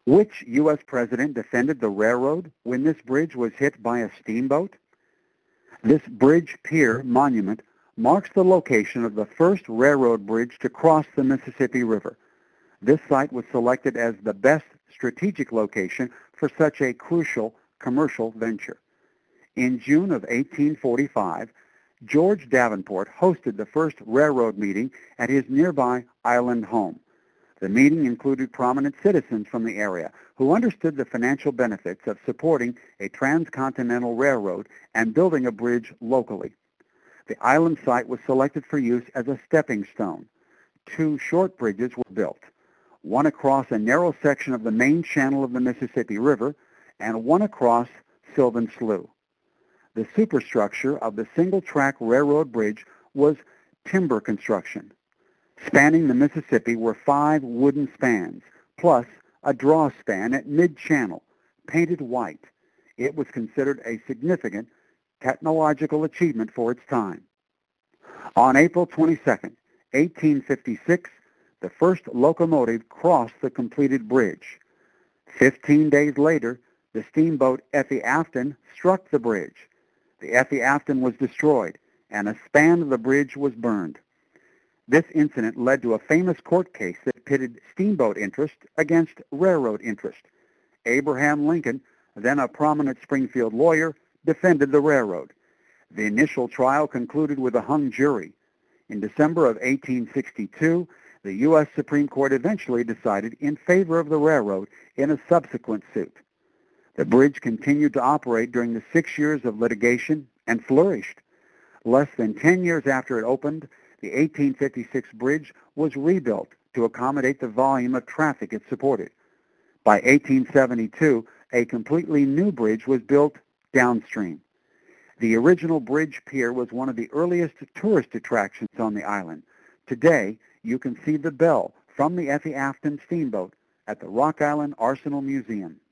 Which U.S. president defended the railroad when this bridge was hit by a steamboat? This bridge pier monument marks the location of the first railroad bridge to cross the Mississippi River. This site was selected as the best strategic location for such a crucial commercial venture. In June of 1845, George Davenport hosted the first railroad meeting at his nearby island home. The meeting included prominent citizens from the area who understood the financial benefits of supporting a transcontinental railroad and building a bridge locally. The island site was selected for use as a stepping stone. Two short bridges were built, one across a narrow section of the main channel of the Mississippi River and one across Sylvan Slough. The superstructure of the single-track railroad bridge was timber construction. Spanning the Mississippi were 5 wooden spans, plus a draw span at mid-channel, painted white. It was considered a significant technological achievement for its time. On April 22, 1856, the first locomotive crossed the completed bridge. 15 days later, the steamboat Effie Afton struck the bridge. The Effie Afton was destroyed, and a span of the bridge was burned. This incident led to a famous court case that pitted steamboat interest against railroad interest. Abraham Lincoln, then a prominent Springfield lawyer, defended the railroad. The initial trial concluded with a hung jury. In December of 1862, the U.S. Supreme Court eventually decided in favor of the railroad in a subsequent suit. The bridge continued to operate during the 6 years of litigation and flourished. Less than 10 years after it opened, the 1856 bridge was rebuilt to accommodate the volume of traffic it supported. By 1872, a completely new bridge was built downstream. The original bridge pier was one of the earliest tourist attractions on the island. Today, you can see the bell from the Effie Afton steamboat at the Rock Island Arsenal Museum.